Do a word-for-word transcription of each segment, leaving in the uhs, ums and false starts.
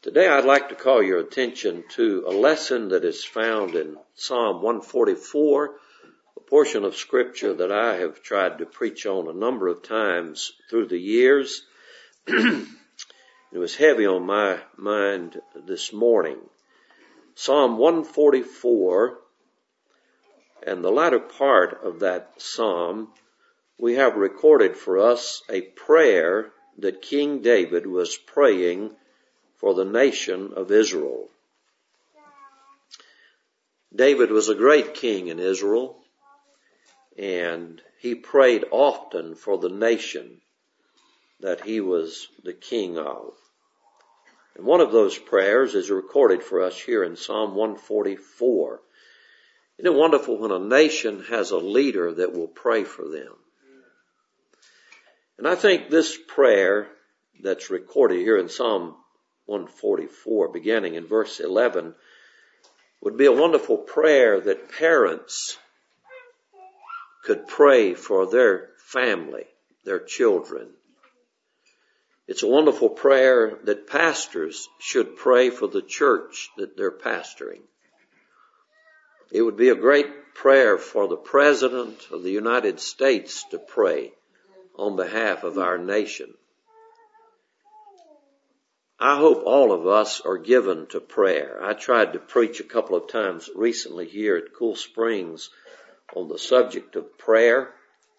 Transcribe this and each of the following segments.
Today I'd like to call your attention to a lesson that is found in Psalm one forty-four, a portion of Scripture that I have tried to preach on a number of times through the years. It was heavy on my mind this morning. Psalm one forty-four, and the latter part of that psalm, we have recorded for us a prayer that King David was praying for the nation of Israel. David was a great king in Israel, and he prayed often for the nation that he was the king of. And one of those prayers is recorded for us here in Psalm one forty-four. Isn't it wonderful when a nation has a leader that will pray for them? And I think this prayer that's recorded here in Psalm one forty-four, beginning in verse eleven, would be a wonderful prayer that parents could pray for their family, their children. It's a wonderful prayer that pastors should pray for the church that they're pastoring. It would be a great prayer for the President of the United States to pray on behalf of our nation. I hope all of us are given to prayer. I tried to preach a couple of times recently here at Cool Springs on the subject of prayer.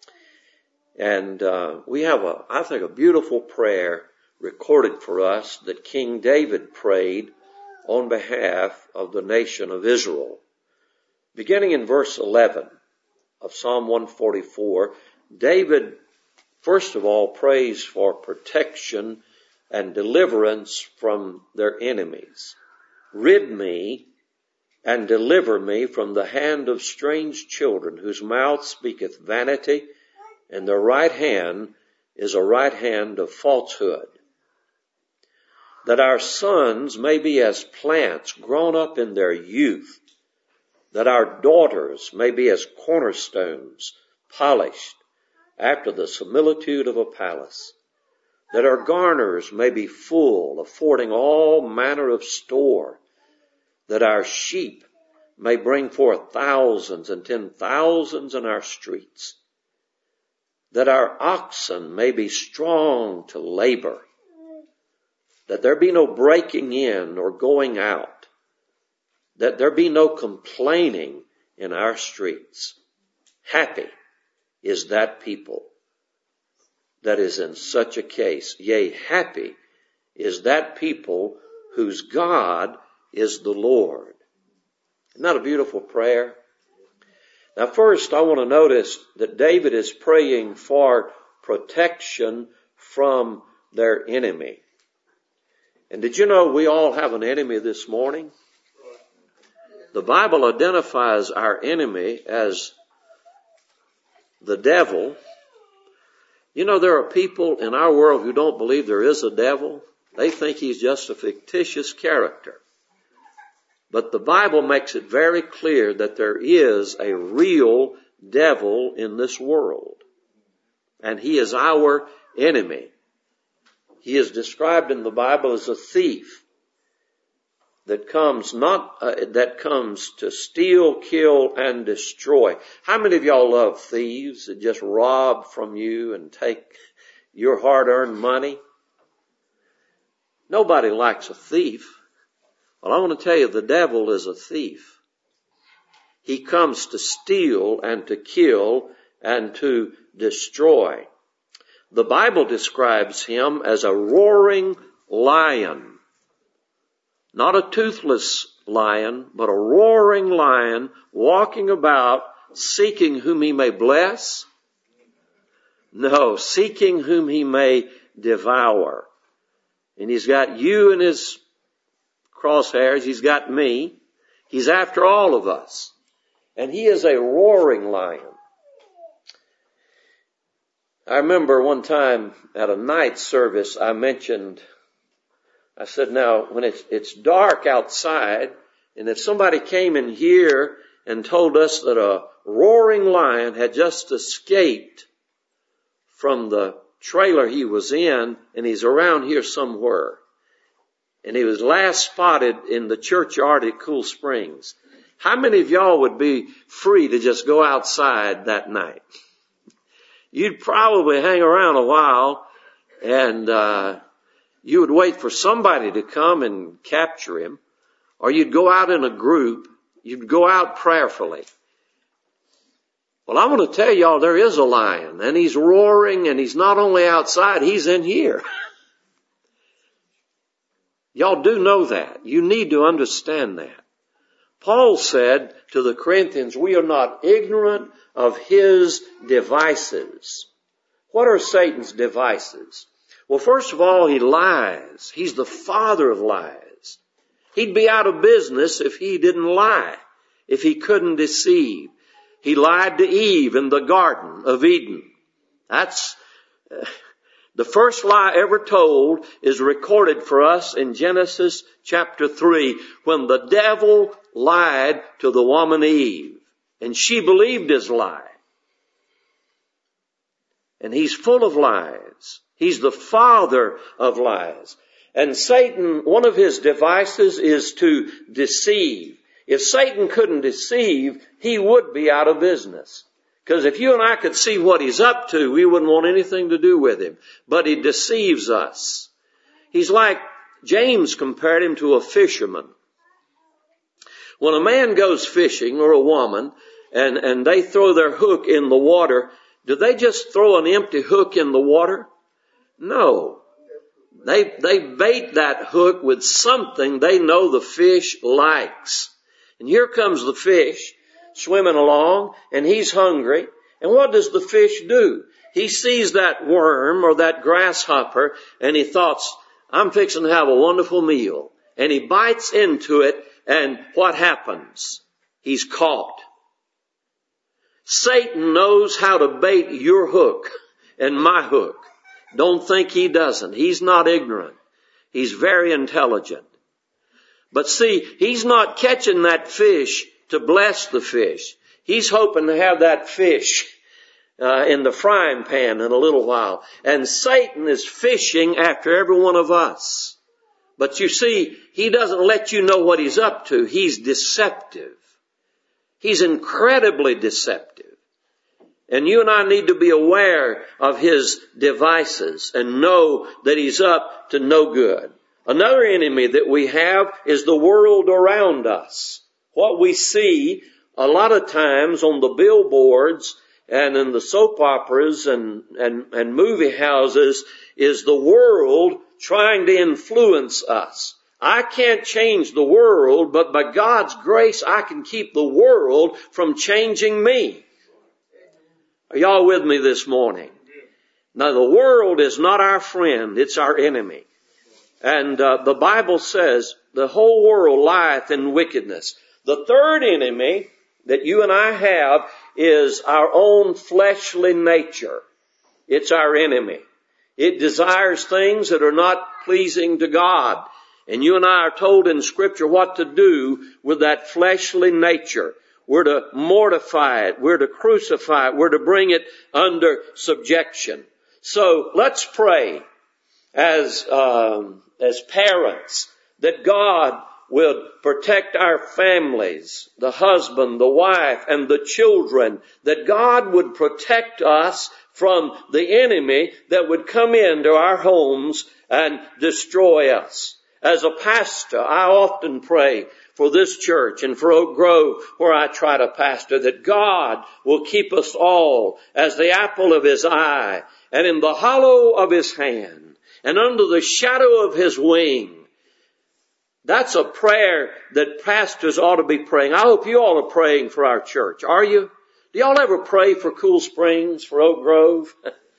And uh, we have, a, I think, a beautiful prayer recorded for us that King David prayed on behalf of the nation of Israel. Beginning in verse eleven of Psalm one forty-four, David, first of all, prays for protection and deliverance from their enemies. Rid me and deliver me from the hand of strange children, whose mouth speaketh vanity, and their right hand is a right hand of falsehood. That our sons may be as plants grown up in their youth, that our daughters may be as cornerstones polished after the similitude of a palace, that our garners may be full, affording all manner of store, that our sheep may bring forth thousands and ten thousands in our streets, that our oxen may be strong to labor, that there be no breaking in or going out, that there be no complaining in our streets. Happy is that people that is in such a case. Yea, happy is that people whose God is the Lord. Isn't that a beautiful prayer? Now first I want to notice that David is praying for protection from their enemy. And did you know we all have an enemy this morning? The Bible identifies our enemy as the devil. You know, there are people in our world who don't believe there is a devil. They think he's just a fictitious character. But the Bible makes it very clear that there is a real devil in this world. And he is our enemy. He is described in the Bible as a thief that comes not uh, that comes to steal, kill, and destroy. How many of y'all love thieves that just rob from you and take your hard-earned money? Nobody likes a thief. Well, I want to tell you, the devil is a thief. He comes to steal and to kill and to destroy. The Bible describes him as a roaring lion. Not a toothless lion, but a roaring lion walking about seeking whom he may bless. No, seeking whom he may devour. And he's got you in his crosshairs. He's got me. He's after all of us. And he is a roaring lion. I remember one time at a night service I mentioned, I said, now, when it's, it's dark outside, and if somebody came in here and told us that a roaring lion had just escaped from the trailer he was in, and he's around here somewhere, And he was last spotted in the churchyard at Cool Springs. How many of y'all would be free to just go outside that night? You'd probably hang around a while, and uh you would wait for somebody to come and capture him, or you'd go out in a group. You'd go out prayerfully. Well, I want to tell y'all there is a lion, and he's roaring, and he's not only outside, he's in here. Y'all do know that. You need to understand that. Paul said to the Corinthians, we are not ignorant of his devices. What are Satan's devices? Well, first of all, he lies. He's the father of lies. He'd be out of business if he didn't lie, if he couldn't deceive. He lied to Eve in the Garden of Eden. That's uh, the first lie ever told is recorded for us in Genesis chapter three, when the devil lied to the woman Eve, and she believed his lie. And he's full of lies. He's the father of lies. And Satan, one of his devices is to deceive. If Satan couldn't deceive, he would be out of business. Because if you and I could see what he's up to, we wouldn't want anything to do with him. But he deceives us. He's like, James compared him to a fisherman. When a man goes fishing, or a woman, and, and they throw their hook in the water, do they just throw an empty hook in the water? No. They, they bait that hook with something they know the fish likes. And here comes the fish swimming along, and he's hungry. And what does the fish do? He sees that worm or that grasshopper, and he thoughts, I'm fixing to have a wonderful meal. And he bites into it, and what happens? He's caught. Satan knows how to bait your hook and my hook. Don't think he doesn't. He's not ignorant. He's very intelligent. But see, he's not catching that fish to bless the fish. He's hoping to have that fish uh, in the frying pan in a little while. And Satan is fishing after every one of us. But you see, he doesn't let you know what he's up to. He's deceptive. He's incredibly deceptive. And you and I need to be aware of his devices and know that he's up to no good. Another enemy that we have is the world around us. What we see a lot of times on the billboards and in the soap operas and, and, and movie houses is the world trying to influence us. I can't change the world, but by God's grace, I can keep the world from changing me. Are y'all with me this morning? Now, the world is not our friend. It's our enemy. And uh, the Bible says the whole world lieth in wickedness. The third enemy that you and I have is our own fleshly nature. It's our enemy. It desires things that are not pleasing to God. And you and I are told in Scripture what to do with that fleshly nature. We're to mortify it. We're to crucify it. We're to bring it under subjection. So let's pray as um, as parents that God will protect our families, the husband, the wife, and the children, that God would protect us from the enemy that would come into our homes and destroy us. As a pastor, I often pray for this church and for Oak Grove, where I try to pastor, that God will keep us all as the apple of his eye and in the hollow of his hand and under the shadow of his wing. That's a prayer that pastors ought to be praying. I hope you all are praying for our church. Are you? Do y'all ever pray for Cool Springs, for Oak Grove?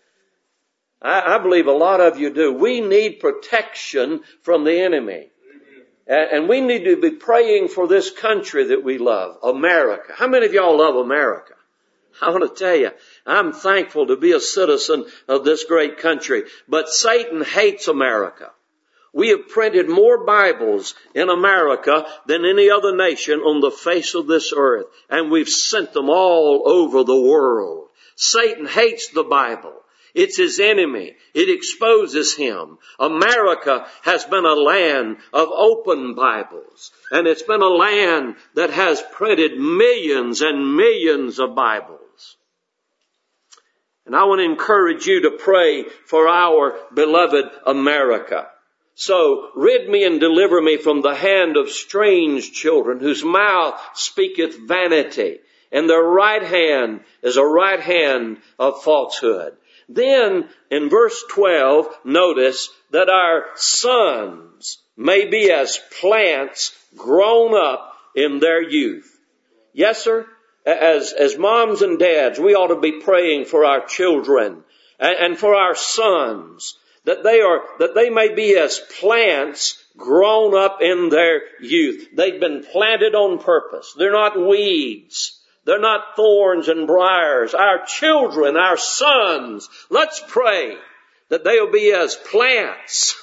I, I believe a lot of you do. We need protection from the enemy. And, and we need to be praying for this country that we love, America. How many of y'all love America? I want to tell you, I'm thankful to be a citizen of this great country. But Satan hates America. We have printed more Bibles in America than any other nation on the face of this earth. And we've sent them all over the world. Satan hates the Bible. It's his enemy. It exposes him. America has been a land of open Bibles. And it's been a land that has printed millions and millions of Bibles. And I want to encourage you to pray for our beloved America. So, rid me and deliver me from the hand of strange children whose mouth speaketh vanity, and their right hand is a right hand of falsehood. Then, in verse twelve, notice that our sons may be as plants grown up in their youth. Yes, sir? As, as moms and dads, we ought to be praying for our children and, and for our sons, that they are, that they may be as plants grown up in their youth. They've been planted on purpose. They're not weeds. They're not thorns and briars. Our children, our sons, let's pray that they'll be as plants.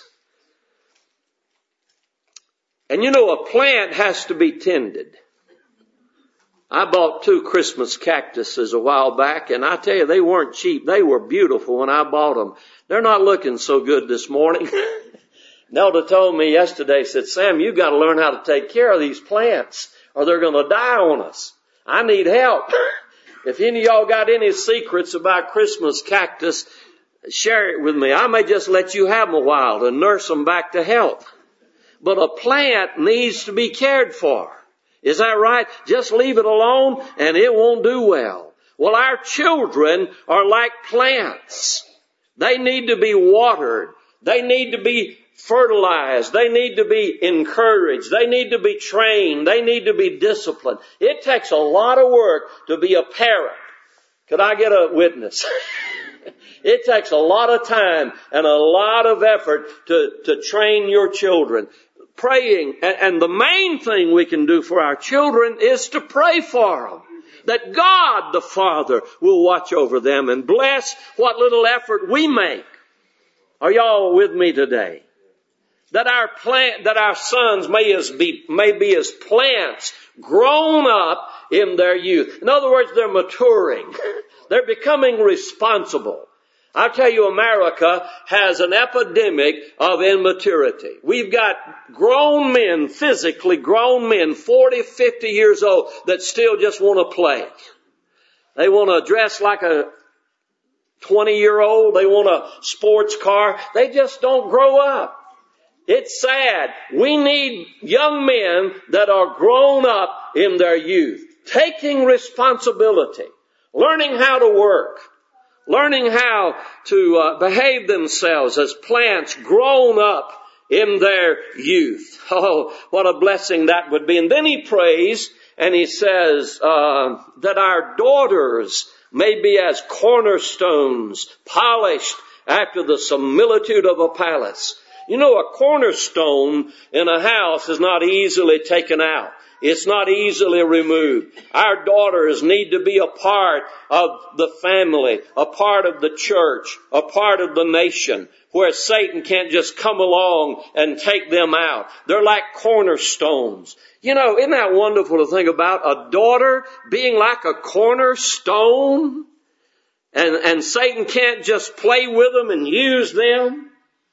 And you know, a plant has to be tended. I bought two Christmas cactuses a while back, and I tell you, they weren't cheap. They were beautiful when I bought them. They're not looking so good this morning. Nelda told me yesterday, said, Sam, you got to learn how to take care of these plants, or they're going to die on us. I need help. If any of y'all got any secrets about Christmas cactus, share it with me. I may just let you have them a while to nurse them back to health. But a plant needs to be cared for. Is that right? Just leave it alone and it won't do well. Well, our children are like plants. They need to be watered. They need to be fertilized. They need to be encouraged. They need to be trained. They need to be disciplined. It takes a lot of work to be a parent. Could I get a witness? It takes a lot of time and a lot of effort to, to train your children. Praying, and the main thing we can do for our children is to pray for them. That God the Father will watch over them and bless what little effort we make. Are y'all with me today? That our plant, that our sons may as be, may be as plants grown up in their youth. In other words, they're maturing. They're becoming responsible. I tell you, America has an epidemic of immaturity. We've got grown men, physically grown men, forty, fifty years old, that still just want to play. They want to dress like a twenty-year-old. They want a sports car. They just don't grow up. It's sad. We need young men that are grown up in their youth, taking responsibility, learning how to work, learning how to uh, behave themselves as plants grown up in their youth. Oh, what a blessing that would be. And then he prays and he says uh, that our daughters may be as cornerstones, polished after the similitude of a palace. You know, a cornerstone in a house is not easily taken out. It's not easily removed. Our daughters need to be a part of the family, a part of the church, a part of the nation, where Satan can't just come along and take them out. They're like cornerstones. You know, isn't that wonderful to think about? A daughter being like a cornerstone, and, and Satan can't just play with them and use them.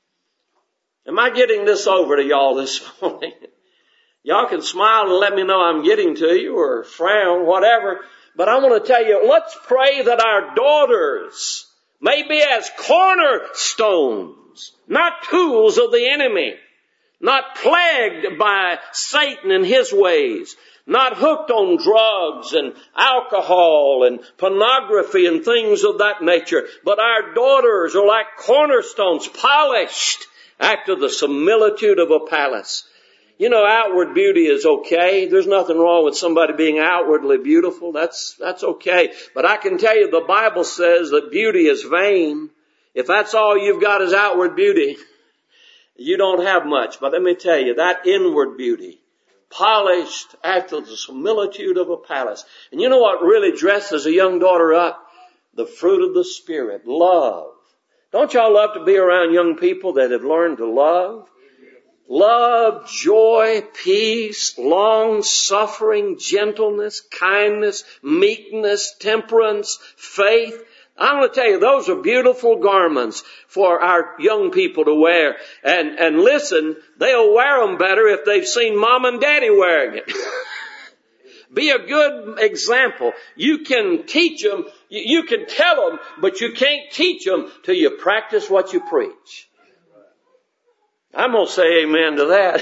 Am I getting this over to y'all this morning? Y'all can smile and let me know I'm getting to you, or frown, whatever. But I want to tell you, let's pray that our daughters may be as cornerstones, not tools of the enemy, not plagued by Satan and his ways, not hooked on drugs and alcohol and pornography and things of that nature. But our daughters are like cornerstones, polished after the similitude of a palace. You know, outward beauty is okay. There's nothing wrong with somebody being outwardly beautiful. That's, that's okay. But I can tell you the Bible says that beauty is vain. If that's all you've got is outward beauty, you don't have much. But let me tell you, that inward beauty, polished after the similitude of a palace. And you know what really dresses a young daughter up? The fruit of the Spirit, love. Don't y'all love to be around young people that have learned to love? Love, joy, peace, long-suffering, gentleness, kindness, meekness, temperance, faith. I'm going to tell you, those are beautiful garments for our young people to wear. And, and listen, they'll wear them better if they've seen mom and daddy wearing it. Be a good example. You can teach them, you can tell them, but you can't teach them till you practice what you preach. I'm going to say amen to that.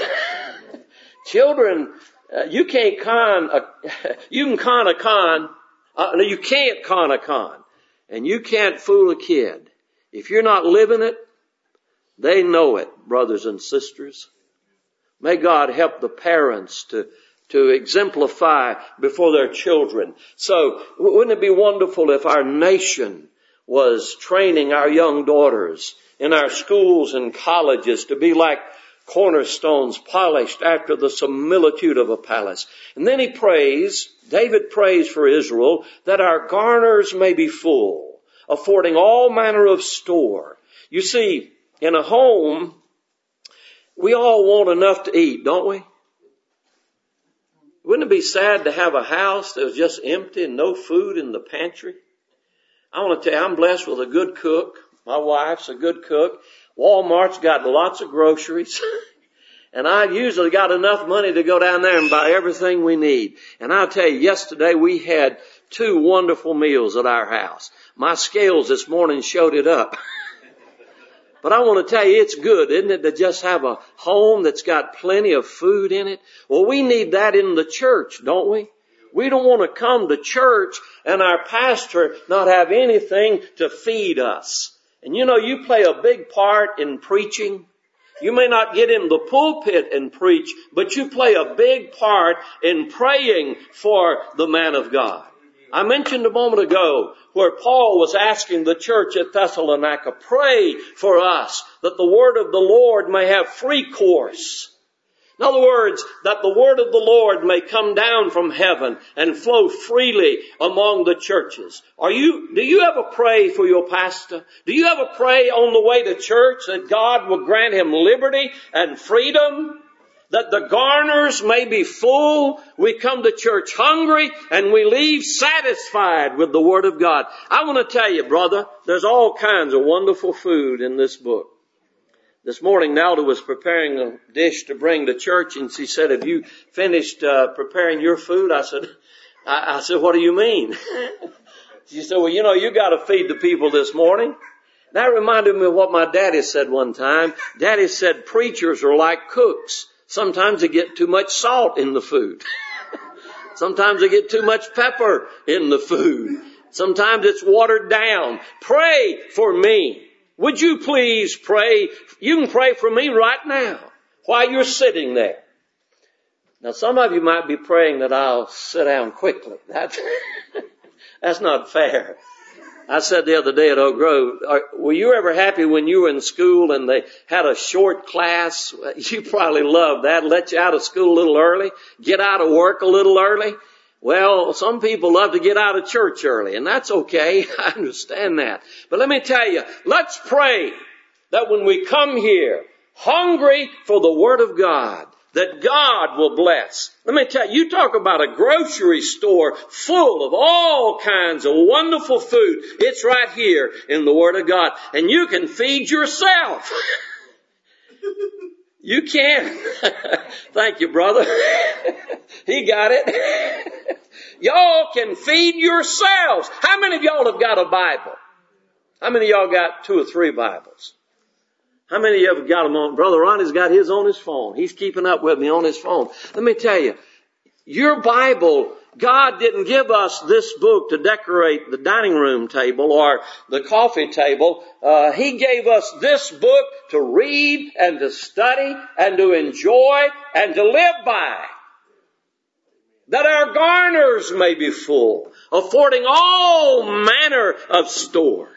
Children, uh, you can't con, a, you can con a con, uh, no, you can't con a con. And you can't fool a kid. If you're not living it, they know it, brothers and sisters. May God help the parents to, to exemplify before their children. So, wouldn't it be wonderful if our nation was training our young daughters in our schools and colleges to be like cornerstones polished after the similitude of a palace. And then he prays, David prays for Israel, that our garners may be full, affording all manner of store. You see, in a home, we all want enough to eat, don't we? Wouldn't it be sad to have a house that was just empty and no food in the pantry? I want to tell you, I'm blessed with a good cook. My wife's a good cook. Walmart's got lots of groceries. And I usually got enough money to go down there and buy everything we need. And I'll tell you, yesterday we had two wonderful meals at our house. My scales this morning showed it up. But I want to tell you, it's good, isn't it, to just have a home that's got plenty of food in it? Well, we need that in the church, don't we? We don't want to come to church and our pastor not have anything to feed us. And you know, you play a big part in preaching. You may not get in the pulpit and preach, but you play a big part in praying for the man of God. I mentioned a moment ago where Paul was asking the church at Thessalonica, pray for us that the word of the Lord may have free course. In other words, that the word of the Lord may come down from heaven and flow freely among the churches. Are you, do you ever pray for your pastor? Do you ever pray on the way to church that God will grant him liberty and freedom? That the garners may be full. We come to church hungry and we leave satisfied with the word of God. I want to tell you, brother, there's all kinds of wonderful food in this book. This morning, Nelda was preparing a dish to bring to church, and she said, have you finished uh, preparing your food? I said, I, I said, what do you mean? She said, well, you know, you got to feed the people this morning. That reminded me of what my daddy said one time. Daddy said preachers are like cooks. Sometimes they get too much salt in the food. Sometimes they get too much pepper in the food. Sometimes it's watered down. Pray for me. Would you please pray? You can pray for me right now while you're sitting there. Now, some of you might be praying that I'll sit down quickly. That's, that's not fair. I said the other day at Oak Grove, are, were you ever happy when you were in school and they had a short class? You probably loved that. Let you out of school a little early, get out of work a little early. Well, some people love to get out of church early, and that's okay. I understand that. But let me tell you, let's pray that when we come here, hungry for the Word of God, that God will bless. Let me tell you, you talk about a grocery store full of all kinds of wonderful food. It's right here in the Word of God. And you can feed yourself. You can. Thank you, brother. He got it. Y'all can feed yourselves. How many of y'all have got a Bible? How many of y'all got two or three Bibles? How many of you have got them on? Brother Ronnie's got his on his phone. He's keeping up with me on his phone. Let me tell you, your Bible, God didn't give us this book to decorate the dining room table or the coffee table. Uh, He gave us this book to read and to study and to enjoy and to live by. That our garners may be full, affording all manner of store.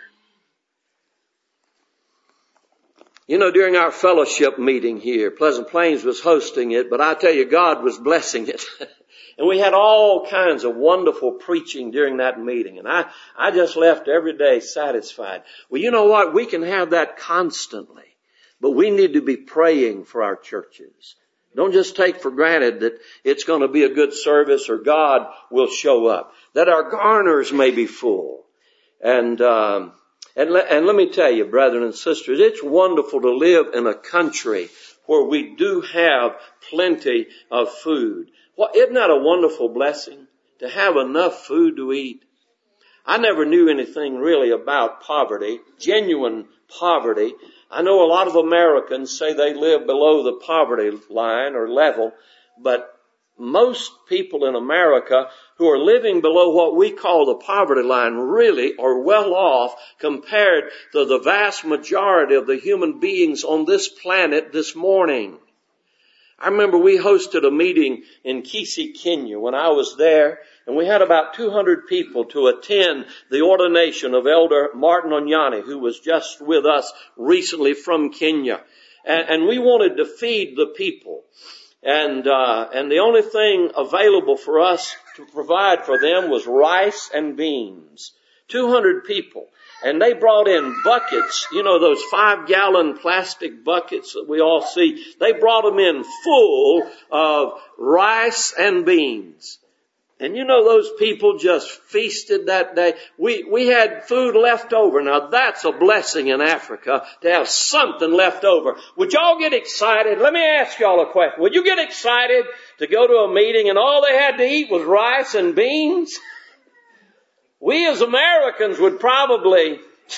You know, during our fellowship meeting here, Pleasant Plains was hosting it, but I tell you, God was blessing it. And we had all kinds of wonderful preaching during that meeting. And I, I just left every day satisfied. Well, you know what? We can have that constantly. But we need to be praying for our churches. Don't just take for granted that it's going to be a good service or God will show up. That our garners may be full. And, um, and, le- and let me tell you, brethren and sisters, it's wonderful to live in a country where we do have plenty of food. Well, isn't that a wonderful blessing to have enough food to eat? I never knew anything really about poverty, genuine poverty. I know a lot of Americans say they live below the poverty line or level, but most people in America who are living below what we call the poverty line really are well off compared to the vast majority of the human beings on this planet this morning. I remember we hosted a meeting in Kisii, Kenya when I was there, and we had about two hundred people to attend the ordination of Elder Martin Onyani, who was just with us recently from Kenya. And, and we wanted to feed the people. And, uh, and the only thing available for us to provide for them was rice and beans. two hundred people. And they brought in buckets, you know, those five gallon plastic buckets that we all see. They brought them in full of rice and beans. And you know, those people just feasted that day. We, we had food left over. Now that's a blessing in Africa to have something left over. Would y'all get excited? Let me ask y'all a question. Would you get excited to go to a meeting and all they had to eat was rice and beans? We as Americans would probably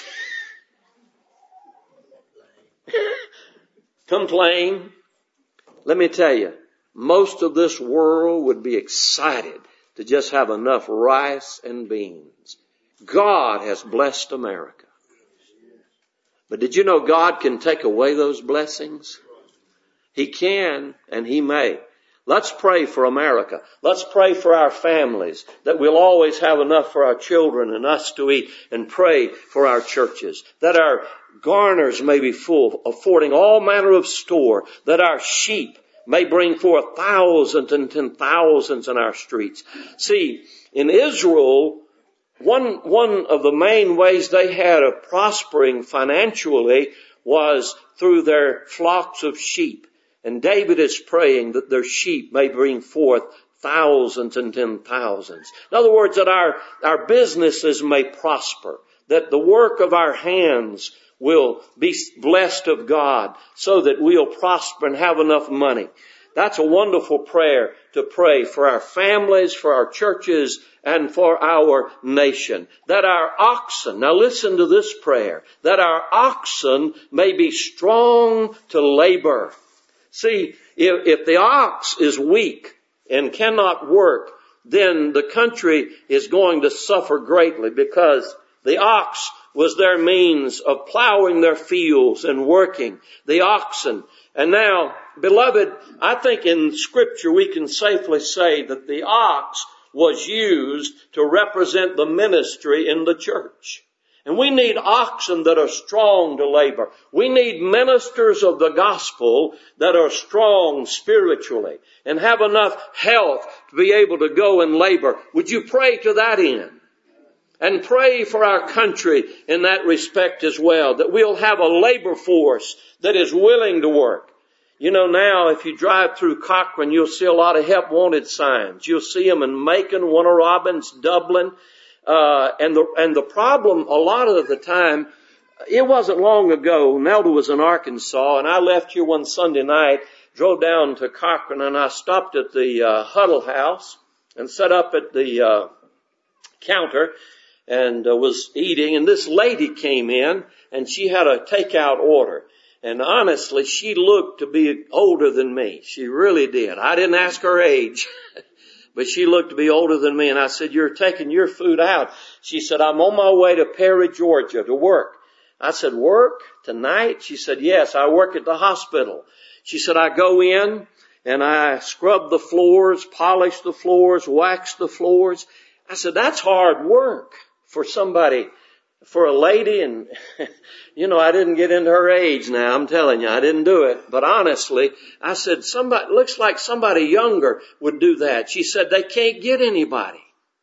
complain. Let me tell you, most of this world would be excited to just have enough rice and beans. God has blessed America. But did you know God can take away those blessings? He can and He may. Let's pray for America. Let's pray for our families, that we'll always have enough for our children and us to eat, and pray for our churches, that our garners may be full, affording all manner of store, that our sheep may bring forth thousands and ten thousands in our streets. See, in Israel, one, one of the main ways they had of prospering financially was through their flocks of sheep. And David is praying that their sheep may bring forth thousands and ten thousands. In other words, that our, our businesses may prosper, that the work of our hands will be blessed of God so that we'll prosper and have enough money. That's a wonderful prayer to pray for our families, for our churches, and for our nation. That our oxen, now listen to this prayer, that our oxen may be strong to labor. See, if, if the ox is weak and cannot work, then the country is going to suffer greatly, because the ox was their means of plowing their fields and working, the oxen. And now, beloved, I think in Scripture we can safely say that the ox was used to represent the ministry in the church. And we need oxen that are strong to labor. We need ministers of the gospel that are strong spiritually and have enough health to be able to go and labor. Would you pray to that end? And pray for our country in that respect as well, that we'll have a labor force that is willing to work. You know, now if you drive through Cochrane, you'll see a lot of help wanted signs. You'll see them in Macon, Warner Robins, Dublin. Uh, and the, and the problem a lot of the time, it wasn't long ago, Nelda was in Arkansas, and I left here one Sunday night, drove down to Cochrane, and I stopped at the, uh, Huddle House and set up at the, uh, counter and uh, was eating, and this lady came in and she had a takeout order. And honestly, she looked to be older than me. She really did. I didn't ask her age. But she looked to be older than me, and I said, "You're taking your food out." She said, "I'm on my way to Perry, Georgia to work." I said, "Work tonight?" She said, "Yes, I work at the hospital." She said, "I go in and I scrub the floors, polish the floors, wax the floors." I said, "That's hard work for somebody, for a lady." And, you know, I didn't get into her age now. I'm telling you, I didn't do it. But honestly, I said, somebody, looks like somebody younger would do that. She said, "They can't get anybody."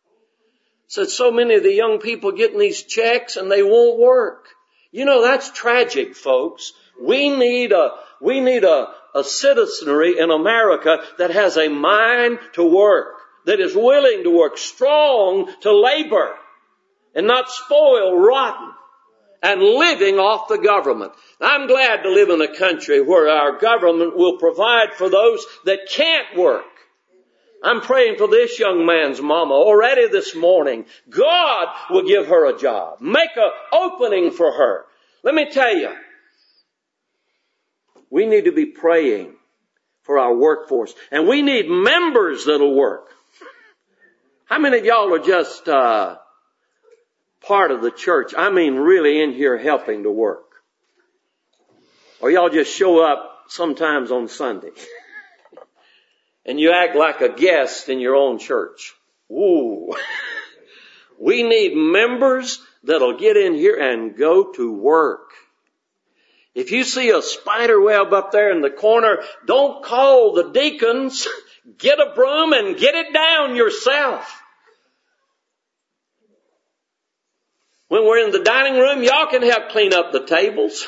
I said, "So many of the young people getting these checks and they won't work." You know, that's tragic, folks. We need a, we need a, a citizenry in America that has a mind to work, that is willing to work, strong to labor. and not spoiled, rotten, and living off the government. I'm glad to live in a country where our government will provide for those that can't work. I'm praying for this young man's mama already this morning. God will give her a job. Make an opening for her. Let me tell you, we need to be praying for our workforce. And we need members that'll work. How many of y'all are just uh, part of the church? I mean really in here helping to work. Or y'all just show up sometimes on Sunday. And you act like a guest in your own church. Ooh. We need members that'll get in here and go to work. If you see a spider web up there in the corner, don't call the deacons. Get a broom and get it down yourself. When we're in the dining room, y'all can help clean up the tables.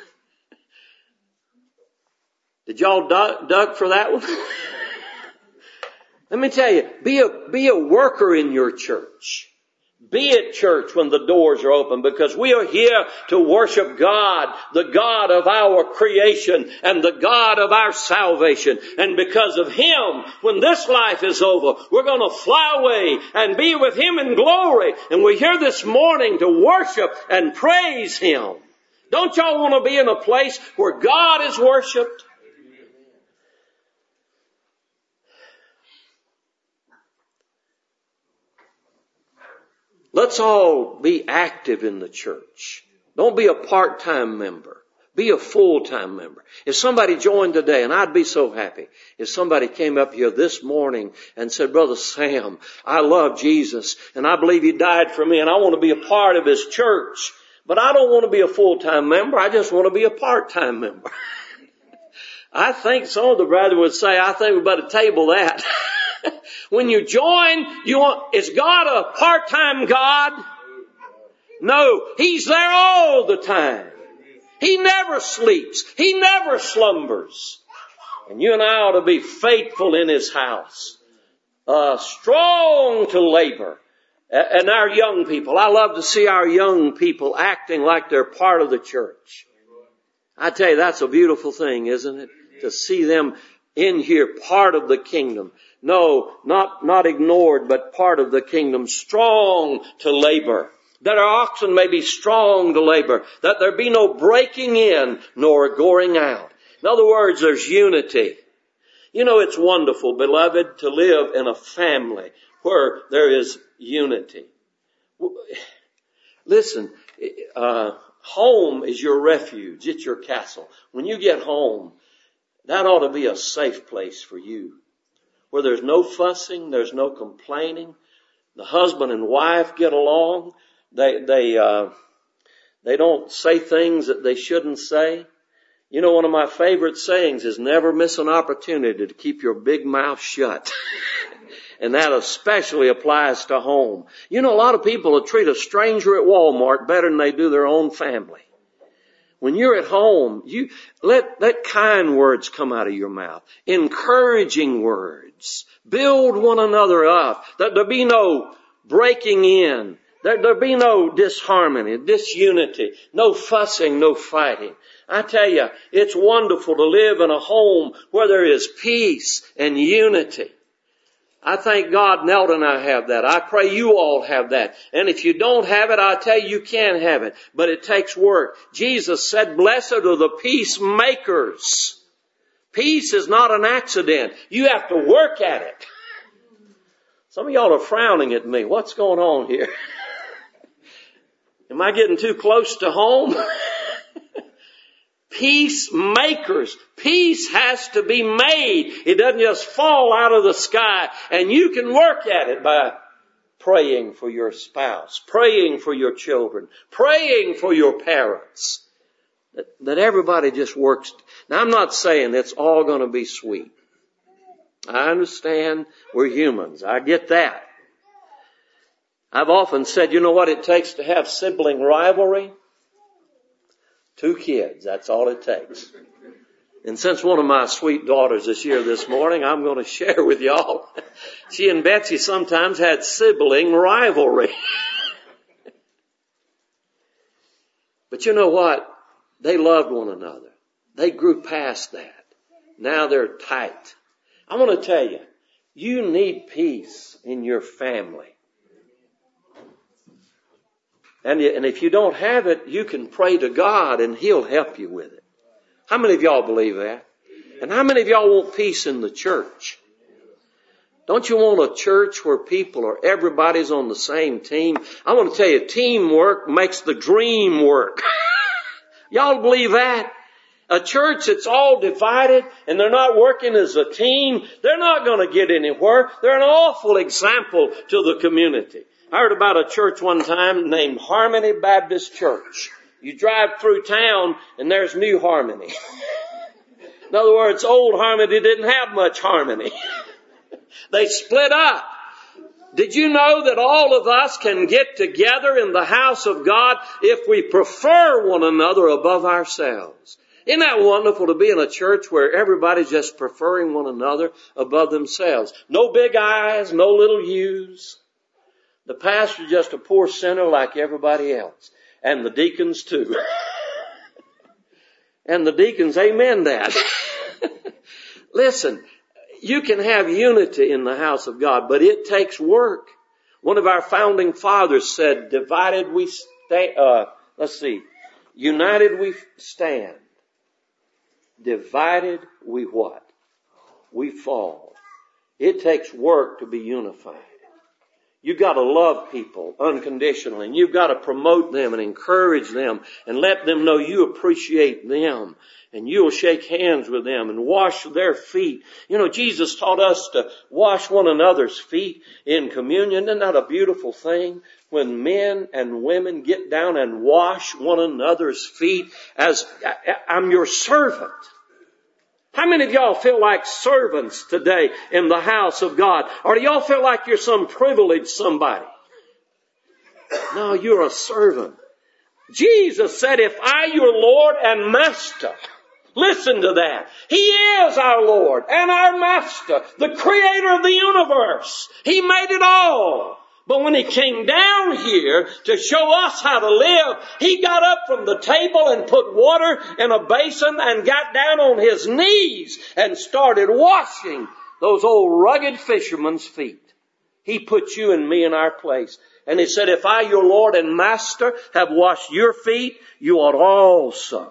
Did y'all duck, duck for that one? Let me tell you, be a, be a worker in your church. Be at church when the doors are open, because we are here to worship God, the God of our creation and the God of our salvation. And because of Him, when this life is over, we're going to fly away and be with Him in glory. And we're here this morning to worship and praise Him. Don't y'all want to be in a place where God is worshiped? Let's all be active in the church. Don't be a part-time member. Be a full-time member. If somebody joined today, and I'd be so happy if somebody came up here this morning and said, Brother Sam, I love Jesus, and I believe He died for me, and I want to be a part of His church. But I don't want to be a full-time member. I just want to be a part-time member. I think some of the brethren would say, I think we better table that. When you join, you want, is God a part-time God? No, He's there all the time. He never sleeps. He never slumbers. And you and I ought to be faithful in His house. Uh, strong to labor. And our young people, I love to see our young people acting like they're part of the church. I tell you, that's a beautiful thing, isn't it? To see them in here, part of the kingdom. No, not, not ignored, but part of the kingdom. Strong to labor. That our oxen may be strong to labor. That there be no breaking in, nor going out. In other words, there's unity. You know, it's wonderful, beloved, to live in a family where there is unity. Listen, uh, home is your refuge. It's your castle. When you get home, that ought to be a safe place for you. Where there's no fussing, there's no complaining. The husband and wife get along. They, they, uh, they don't say things that they shouldn't say. You know, one of my favorite sayings is never miss an opportunity to keep your big mouth shut. And that especially applies to home. You know, a lot of people will treat a stranger at Walmart better than they do their own family. When you're at home, you let, let kind words come out of your mouth. Encouraging words. Build one another up. That there be no breaking in. That there be no disharmony, disunity. No fussing, no fighting. I tell you, it's wonderful to live in a home where there is peace and unity. I thank God Nelda and I have that. I pray you all have that. And if you don't have it, I tell you, you can have it. But it takes work. Jesus said, blessed are the peacemakers. Peace is not an accident. You have to work at it. Some of y'all are frowning at me. What's going on here? Am I getting too close to home? Peacemakers. Peace has to be made. It doesn't just fall out of the sky. And you can work at it by praying for your spouse, praying for your children, praying for your parents. That, that everybody just works. Now, I'm not saying it's all going to be sweet. I understand we're humans. I get that. I've often said, you know what it takes to have sibling rivalry? Two kids, that's all it takes. And since one of my sweet daughters is here this morning, I'm going to share with y'all. She and Betsy sometimes had sibling rivalry. But you know what? They loved one another. They grew past that. Now they're tight. I want to tell you, you need peace in your family. And, and if you don't have it, you can pray to God and He'll help you with it. How many of y'all believe that? And how many of y'all want peace in the church? Don't you want a church where people are, everybody's on the same team? I want to tell you, teamwork makes the dream work. Y'all believe that? A church that's all divided and they're not working as a team, they're not going to get anywhere. They're an awful example to the community. I heard about a church one time named Harmony Baptist Church. You drive through town and there's New Harmony. In other words, old Harmony didn't have much harmony. They split up. Did you know that all of us can get together in the house of God if we prefer one another above ourselves? Isn't that wonderful to be in a church where everybody's just preferring one another above themselves? No big I's, no little U's. The pastor's just a poor sinner like everybody else. And the deacons too. And the deacons amen that. Listen, you can have unity in the house of God, but it takes work. One of our founding fathers said, divided we stand, uh, let's see, united we stand. Divided we what? We fall. It takes work to be unified. You've got to love people unconditionally, and you've got to promote them and encourage them and let them know you appreciate them, and you'll shake hands with them and wash their feet. You know, Jesus taught us to wash one another's feet in communion. Isn't that a beautiful thing? When men and women get down and wash one another's feet as I'm your servant. How many of y'all feel like servants today in the house of God? Or do y'all feel like you're some privileged somebody? No, you're a servant. Jesus said, if I, your Lord and Master, listen to that. He is our Lord and our Master, the Creator of the universe. He made it all. But when He came down here to show us how to live, He got up from the table and put water in a basin and got down on His knees and started washing those old rugged fishermen's feet. He put you and me in our place. And He said, if I, your Lord and Master, have washed your feet, you ought also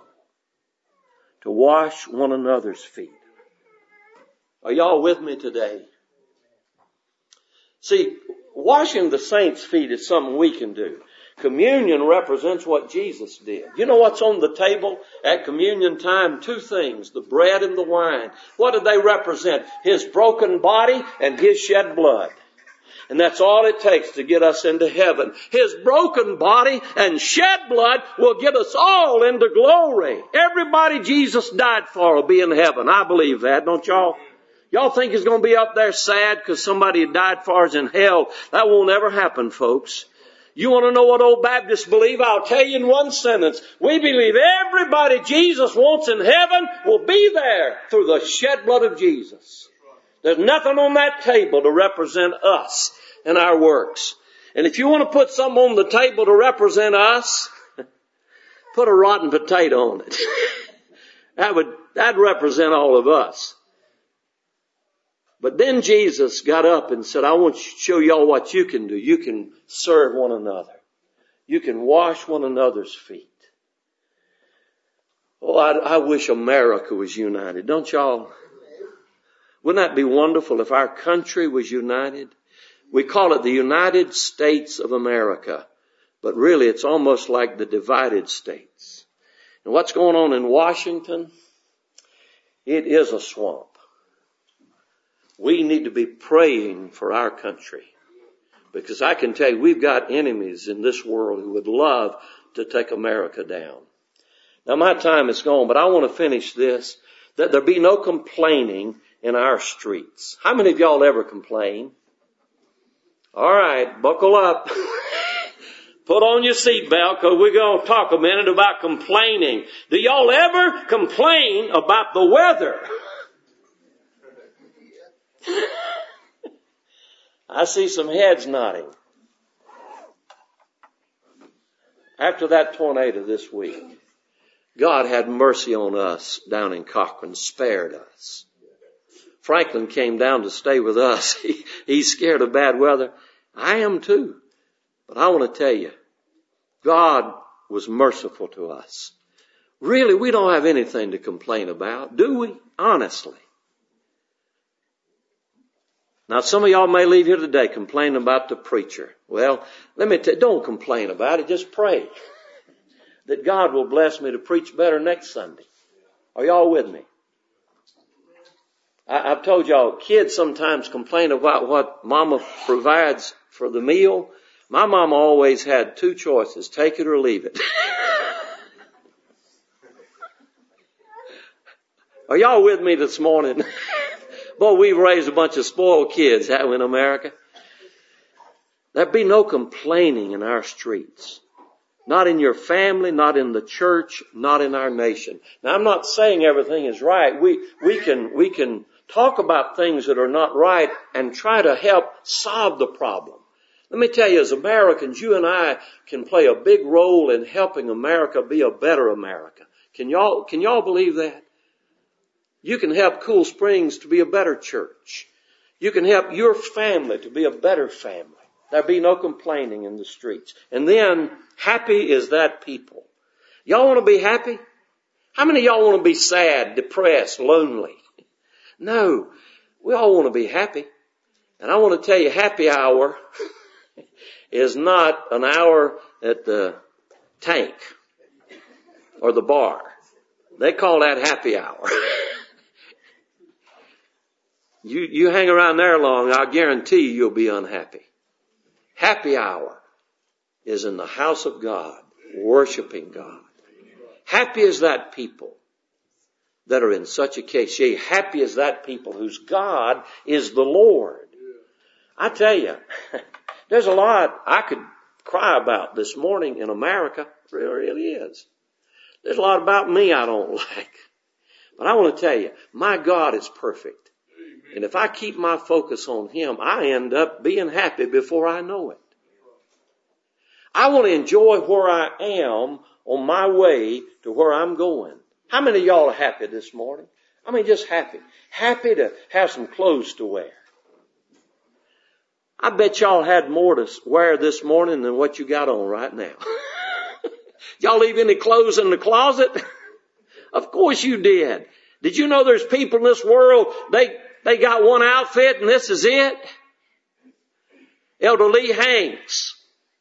to wash one another's feet. Are y'all with me today? See, washing the saints' feet is something we can do. Communion represents what Jesus did. You know what's on the table at communion time? Two things, the bread and the wine. What do they represent? His broken body and His shed blood. And that's all it takes to get us into heaven. His broken body and shed blood will get us all into glory. Everybody Jesus died for will be in heaven. I believe that, don't y'all? Y'all think He's going to be up there sad because somebody died for us in hell? That won't ever happen, folks. You want to know what old Baptists believe? I'll tell you in one sentence. We believe everybody Jesus wants in heaven will be there through the shed blood of Jesus. There's nothing on that table to represent us and our works. And if you want to put something on the table to represent us, put a rotten potato on it. That would, that'd represent all of us. But then Jesus got up and said, I want to show y'all what you can do. You can serve one another. You can wash one another's feet. Oh, I, I wish America was united. Don't y'all? Wouldn't that be wonderful if our country was united? We call it the United States of America. But really it's almost like the divided states. And what's going on in Washington? It is a swamp. We need to be praying for our country. Because I can tell you, we've got enemies in this world who would love to take America down. Now my time is gone, but I want to finish this. That there be no complaining in our streets. How many of y'all ever complain? All right, buckle up. Put on your seatbelt because we're going to talk a minute about complaining. Do y'all ever complain about the weather? I see some heads nodding. after that tornado this week, God had mercy on us down in Cochrane, spared us. Franklin came down to stay with us. He, he's scared of bad weather. I am too. But I want to tell you, God was merciful to us. Really, we don't have anything to complain about, do we? Honestly. Now, some of y'all may leave here today complaining about the preacher. Well, let me tell you, don't complain about it. Just pray that God will bless me to preach better next Sunday. Are y'all with me? I, I've told y'all, kids sometimes complain about what mama provides for the meal. My mama always had two choices, take it or leave it. Are y'all with me this morning? Boy, we've raised a bunch of spoiled kids, haven't we, in America? There'd be no complaining in our streets. Not in your family, not in the church, not in our nation. Now, I'm not saying everything is right. We, we can, we can talk about things that are not right and try to help solve the problem. Let me tell you, as Americans, you and I can play a big role in helping America be a better America. Can y'all, can y'all believe that? You can help Cool Springs to be a better church. You can help your family to be a better family. There'll be no complaining in the streets. And then, happy is that people. Y'all want to be happy? How many of y'all want to be sad, depressed, lonely? No. We all want to be happy. And I want to tell you, happy hour is not an hour at the tank or the bar. They call that happy hour. You, you hang around there long, I guarantee you you'll be unhappy. Happy hour is in the house of God, worshiping God. Happy is that people that are in such a case. Yea, happy is that people whose God is the Lord. I tell you, there's a lot I could cry about this morning in America. It really, really is. There's a lot about me I don't like. But I want to tell you, my God is perfect. And if I keep my focus on Him, I end up being happy before I know it. I want to enjoy where I am on my way to where I'm going. How many of y'all are happy this morning? I mean, just happy. Happy to have some clothes to wear. I bet y'all had more to wear this morning than what you got on right now. Y'all leave any clothes in the closet? Of course you did. Did you know there's people in this world, they, they got one outfit and this is it? Elder Lee Hanks.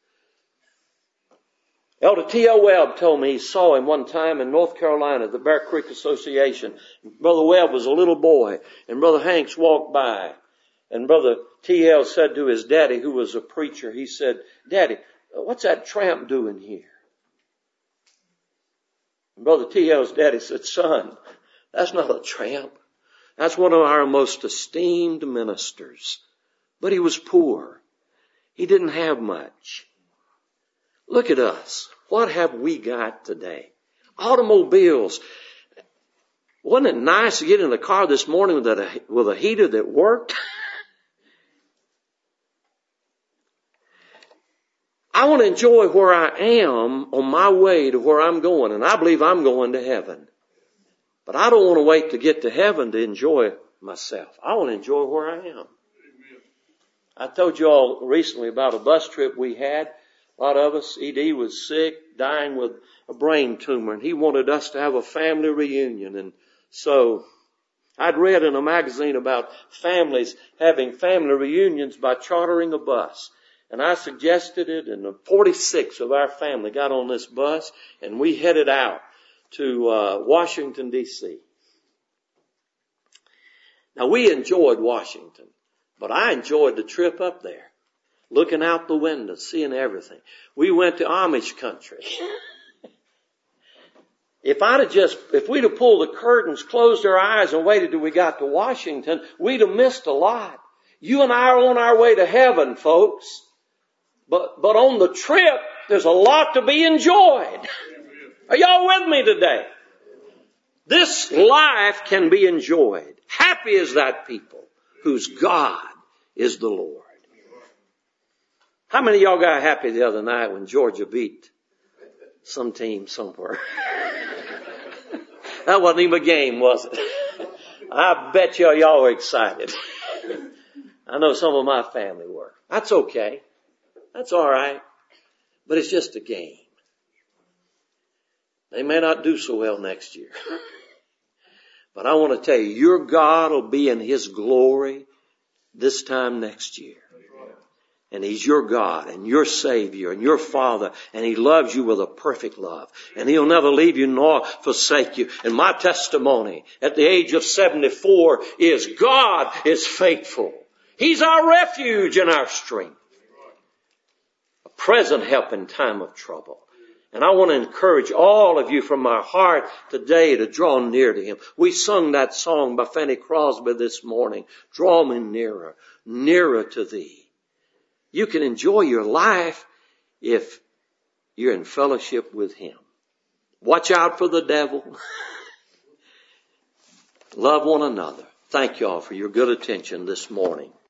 Elder T O Webb told me he saw him one time in North Carolina at the Bear Creek Association. Brother Webb was a little boy, and Brother Hanks walked by. And Brother T L said to his daddy, who was a preacher, he said, "Daddy, what's that tramp doing here?" And Brother T L's daddy said, "Son, that's not a tramp. That's one of our most esteemed ministers. But he was poor. He didn't have much." Look at us. What have we got today? Automobiles. Wasn't it nice to get in the car this morning with a, with a heater that worked? I want to enjoy where I am on my way to where I'm going, and I believe I'm going to heaven. But I don't want to wait to get to heaven to enjoy myself. I want to enjoy where I am. I told you all recently about a bus trip we had. A lot of us, E D was sick, dying with a brain tumor, and he wanted us to have a family reunion. And so I'd read in a magazine about families having family reunions by chartering a bus. And I suggested it, and forty-six of our family got on this bus, and we headed out to uh, Washington, D C Now, we enjoyed Washington, but I enjoyed the trip up there, looking out the window, seeing everything. We went to Amish country. If I'd have just, if we'd have pulled the curtains, closed our eyes, and waited till we got to Washington, we'd have missed a lot. You and I are on our way to heaven, folks. But, but on the trip, there's a lot to be enjoyed. Are y'all with me today? This life can be enjoyed. Happy is that people whose God is the Lord. How many of y'all got happy the other night when Georgia beat some team somewhere. That wasn't even a game, was it? I bet you y'all were excited. I know some of my family were. That's okay. That's all right. But it's just a game. They may not do so well next year. But I want to tell you, your God will be in His glory this time next year. And He's your God and your Savior and your Father. And He loves you with a perfect love. And He'll never leave you nor forsake you. And my testimony at the age of seventy-four is God is faithful. He's our refuge and our strength. A present help in time of trouble. And I want to encourage all of you from my heart today to draw near to Him. We sung that song by Fanny Crosby this morning. Draw me nearer, nearer to Thee. You can enjoy your life if you're in fellowship with Him. Watch out for the devil. Love one another. Thank you all for your good attention this morning.